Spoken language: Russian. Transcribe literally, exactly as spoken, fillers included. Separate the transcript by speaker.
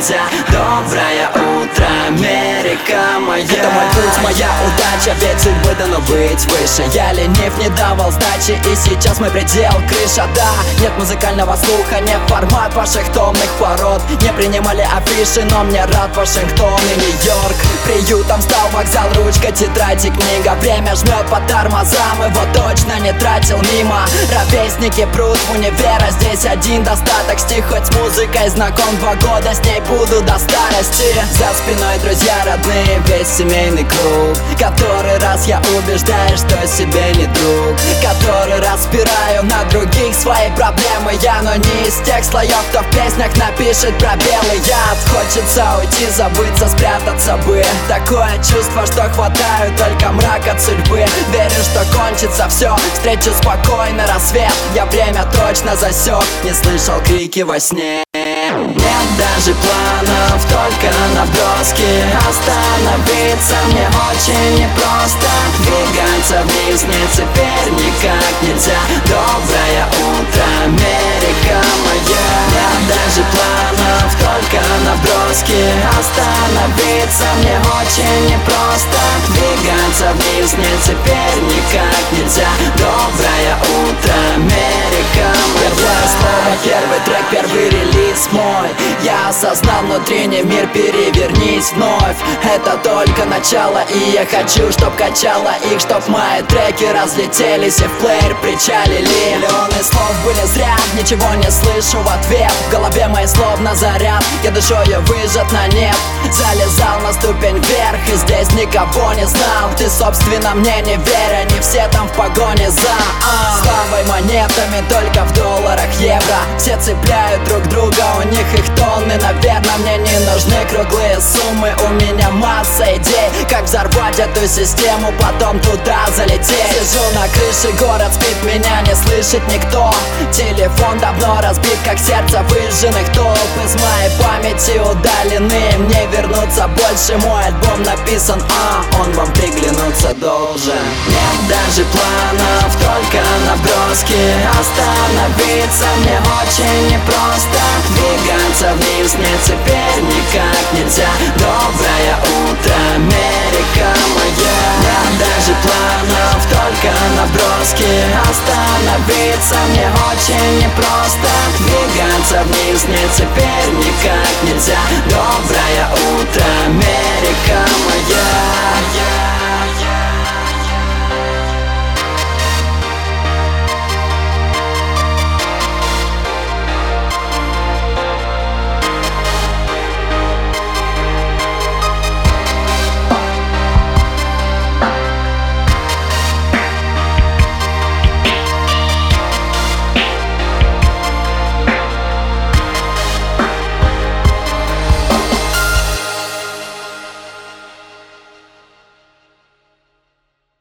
Speaker 1: нельзя. Доброе утро, Америка моя.
Speaker 2: Это мой путь, моя удача, ведь судьбы дано быть выше. Я ленив, не давал сдачи, и сейчас мой предел крыша. Да, нет музыкального слуха, нет формат ваших томных пород. Не принимали афиши, но мне рад Вашингтон и Нью-Йорк. Приютом стал вокзал, ручка, тетрадь и книга. Время жмет по тормозам, его точно не тратил мимо. Ровесники прут в универ, а здесь один достаток. Стих хоть с музыкой знаком, два года с ней буду до старости. За спиной друзья родные, весь семейный круг. Который раз я убеждаю, что себе не друг. Который раз спираю на других свои проблемы. Я, но не из тех слоев, кто в песнях напишет пробелы. Я хочется уйти, забыться, спрятаться бы. Такое чувство, что хватаю только мрак от судьбы. Верю, что кончится все, встречу спокойно рассвет. Я время точно засек, не слышал крики во сне. Нет даже планов, только наброски. Остановиться мне очень непросто. Двигаться вниз мне теперь никак нельзя. Доброе утро, Америка моя. Нет даже планов, только наброски. Остановиться мне очень непросто. Двигаться вниз мне теперь никак нельзя. Доброе утро, Америка моя. Первое слово, первый трек, первый релиз мой. Я осознал внутренний мир, перевернись вновь. Это только начало, и я хочу, чтоб качало их. Чтоб мои треки разлетелись и в плеер причалили. Миллионы слов были зря, ничего не слышу в ответ. В голове мои словно заряд, я душою выжат на нет. Залезал на ступень вверх, и здесь никого не знал. Ты, собственно, мне не веря, не все там в погоне за а. Славой монетами, только в долларах, евро. Все цепляют друг друга, у них их тонны. Наверное, мне не нужны круглые суммы. У меня масса идей, как взорвать эту систему, потом туда залететь. Сижу на крыше, город спит, меня не слышит никто. Телефон давно разбит, как сердце выжженных толп. Из моей памяти удалены, мне вернуться больше. Мой альбом написан, а он вам приглянуться должен. Нет даже планов, только наброски. Остановиться мне очень непросто. Двигаться вниз мне теперь никак нельзя. Доброе утро, Америка моя. Нет даже планов, только наброски. Остановиться мне очень непросто. Двигаться вниз мне теперь никак нельзя. Доброе утро,